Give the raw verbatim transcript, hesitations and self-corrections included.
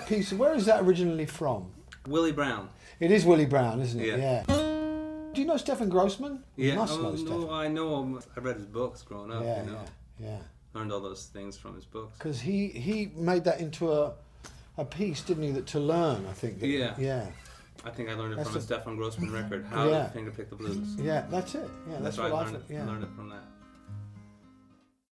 piece, where is that originally from? Willie Brown. It is Willie Brown, isn't it? Yeah. Yeah. Do you know Stefan Grossman? You Yeah, must oh, know no, Stefan. I know him. I read his books growing up, Yeah, you know. yeah, yeah. Learned all those things from his books. Because he, he made that into a a piece, didn't he, that to learn, I think. That, Yeah. Yeah. I think I learned it That's from a the- Stefan Grossman record, How Yeah. to Finger Pick the Blues. Yeah, that's it. Yeah, that's, That's, why what I I learned, thought. it, Yeah. learned it from that.